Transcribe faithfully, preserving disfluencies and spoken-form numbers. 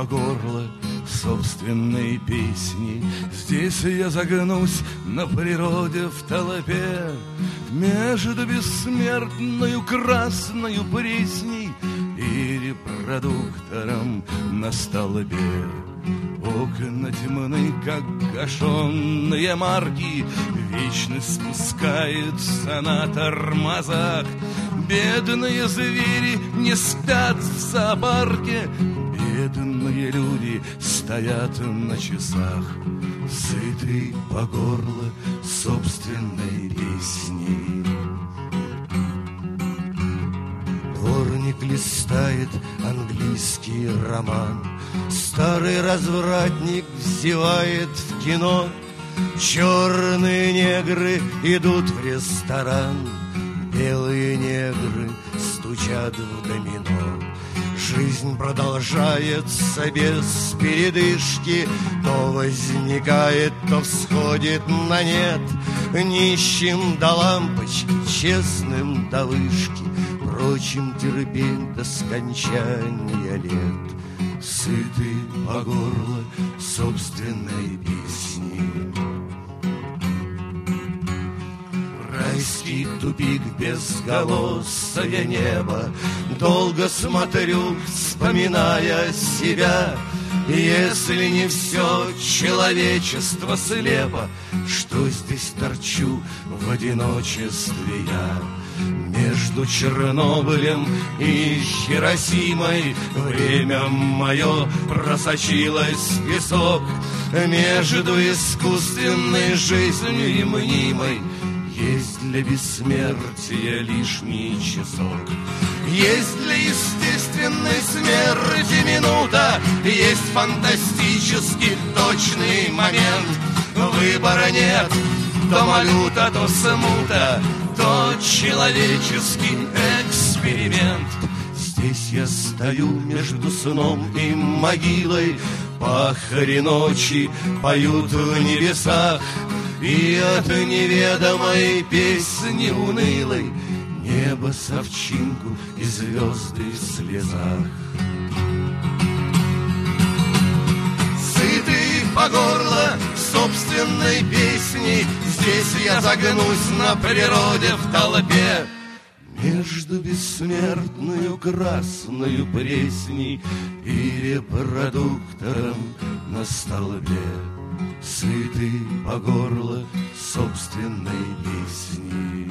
по горло собственной песни. Здесь я загнусь на природе в толпе, между бессмертною красною пресней и репродуктором на столбе. Окна темны, как гашенные марки, вечность спускается на тормозах. Бедные звери не спят в зоопарке, бедные люди стоят на часах, сытый по горло собственной песней. Дворник листает английский роман, старый развратник взевает в кино. Черные негры идут в ресторан, белые негры стучат в домино. Жизнь продолжается без передышки, то возникает, то всходит на нет. Нищим до лампочки, честным до вышки, прочим терпеть до скончания лет. Сытый по горло собственной песни. Райский тупик, безголосое небо, долго смотрю, вспоминая себя. Если не все человечество слепо, что здесь торчу в одиночестве я? Между Чернобылем и Хиросимой время мое просочилось в песок. Между искусственной жизнью и мнимой есть для бессмертия лишний часок. Есть для естественной смерти минута, есть фантастически точный момент. Выбора нет, то малюта, то смута, то человеческий эксперимент. Здесь я стою между сном и могилой, пахари ночи поют в небесах, и от неведомой песни унылой небо совчинку и звезды в слезах. Сытый по горло собственной песней, здесь я загнусь на природе в толпе. Между бессмертную красною пресней и репродуктором на столбе. Сытый по горло собственной песней.